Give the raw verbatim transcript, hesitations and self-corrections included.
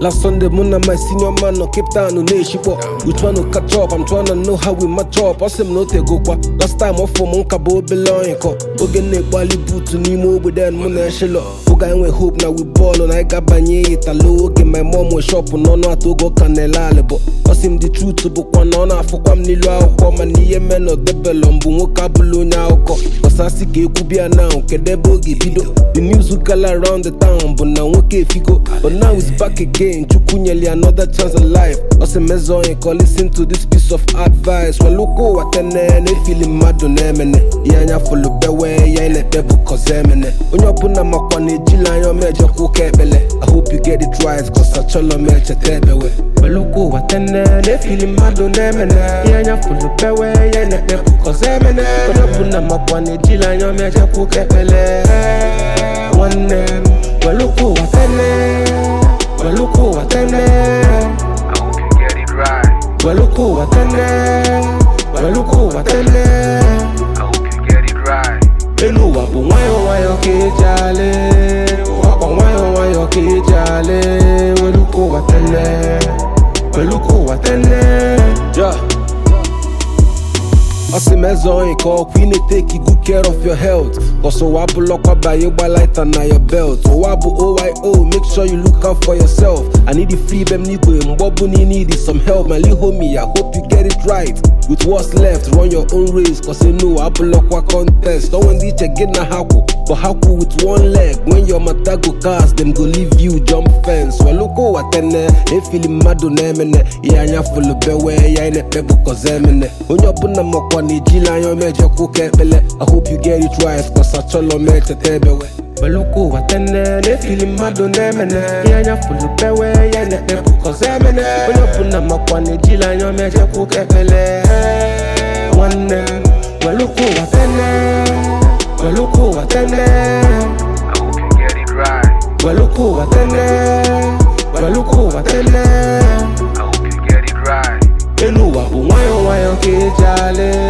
Last Sunday, Mona, my senior man, no Cape Town, no nation. Which one will catch up? I'm trying to know how we match up. I said, no, te go qua. Last time, off for Monka Bo belong. Ogen ne Bali boot to Nemo with that Mona Shelo. Oga we hope now we ball on. I got Banye, Italo. Okay, my mom was shop on no to go Canela. But I seem the truth to book one on. I for come Nilo, come and near men or the bellum, Bumukabulo now. Because I see Kubia now, Kedebo Gibido. The news will gather around the town, but now okay if you go. But now it's back again. Chukunyeli another chance of life. I say mezo enko listen to this piece of advice. Well look what watene ne feeling mad on emene. Yanya follow bewe ya ile bebu kozemene. Onyo puna makwane jila yo mejo kukebele. I hope you get it right cause I cholo meche tebewe. Well look what watene ne feeling mad on emene. Yanya follow bewe ya ile bebu kozemene. Onyo puna makwane jila yo mejo kukebele. One name. Well look what watene. Well look who watene. I hope you get it right. Well look who watene. Well look who watene. I hope you get it right. Elu wapu wayo wayo kijale. Wapu wayo wayo kijale. Well look who watene. Well look who watene. Yeah. I see mezo enko queen take good care of your health. Cause so wabu lokwa by you by light and your belt. So wabu O Y O, make sure you look out for yourself. I need the free bem nigo mbobu ni need some help. My little homie, I hope you get it right. With what's left, run your own race. Cause you know wabu lokwa contest. Don't want to get na haku, but haku with one leg. When your matago cast, them go leave you jump fence. Well look o watene, they feeling mad on emene. Yeah, nya full of bewe, yeah ne pebu cause emene. Onyo puna mokwa ni jila yo mejo kukebele. I hope you get it right cause I cholo meche tebewe. Baluku watene, ne feeling mad on emene. Yeah nya full of bewe, yeah ne pebu cause emene. Onyo puna mokwa ni jila yo mejo kukebele. One name. Baluku watene. Baluku watene. I hope you get it right. Baluku watene. Baluku watene. I hope you get it right. Elu wapu wayo wayo kijale.